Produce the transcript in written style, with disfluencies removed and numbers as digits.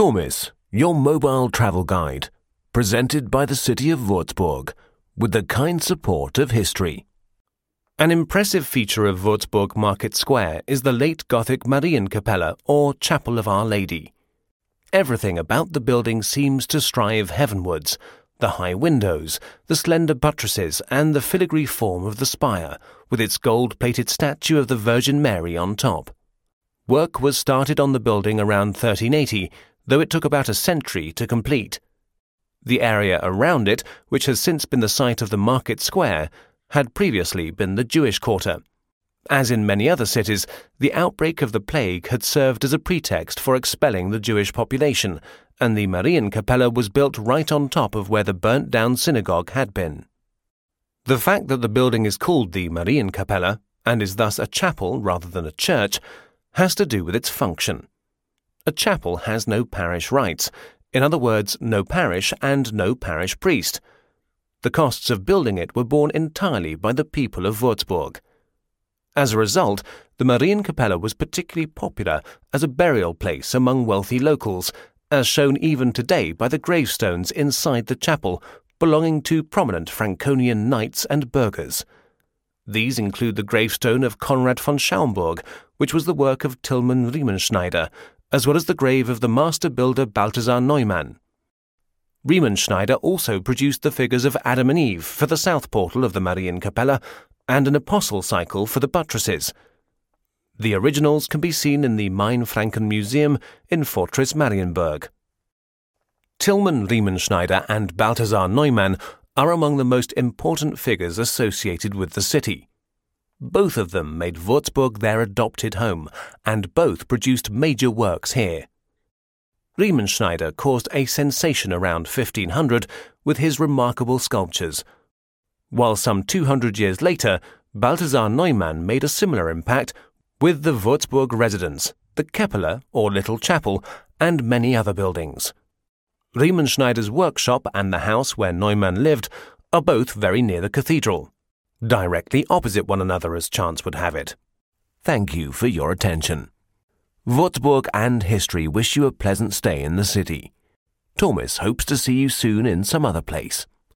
Tormis, your mobile travel guide, presented by the city of Würzburg, with the kind support of history. An impressive feature of Würzburg Market Square is the late Gothic Marienkapelle, or Chapel of Our Lady. Everything about the building seems to strive heavenwards: the high windows, the slender buttresses, and the filigree form of the spire, with its gold-plated statue of the Virgin Mary on top. Work was started on the building around 1380, though it took about a century to complete. The area around it, which has since been the site of the market square, had previously been the Jewish quarter. As in many other cities, the outbreak of the plague had served as a pretext for expelling the Jewish population, and the Marienkapelle was built right on top of where the burnt-down synagogue had been. The fact that the building is called the Marienkapelle, and is thus a chapel rather than a church, has to do with its function. A chapel has no parish rights, in other words, no parish and no parish priest. The costs of building it were borne entirely by the people of Würzburg. As a result, the Marienkapelle was particularly popular as a burial place among wealthy locals, as shown even today by the gravestones inside the chapel belonging to prominent Franconian knights and burghers. These include the gravestone of Konrad von Schaumburg, which was the work of Tilman Riemenschneider, as well as the grave of the master builder Balthasar Neumann. Riemenschneider also produced the figures of Adam and Eve for the south portal of the Marienkapelle and an apostle cycle for the buttresses. The originals can be seen in the Mainfranken Museum in Fortress Marienburg. Tilman Riemenschneider and Balthasar Neumann are among the most important figures associated with the city. Both of them made Würzburg their adopted home, and both produced major works here. Riemenschneider caused a sensation around 1500 with his remarkable sculptures, while some 200 years later, Balthasar Neumann made a similar impact with the Würzburg residence, the Kapelle, or Little Chapel, and many other buildings. Riemenschneider's workshop and the house where Neumann lived are both very near the cathedral, directly opposite one another as chance would have it. Thank you for your attention. Würzburg and history wish you a pleasant stay in the city. Tormis hopes to see you soon in some other place.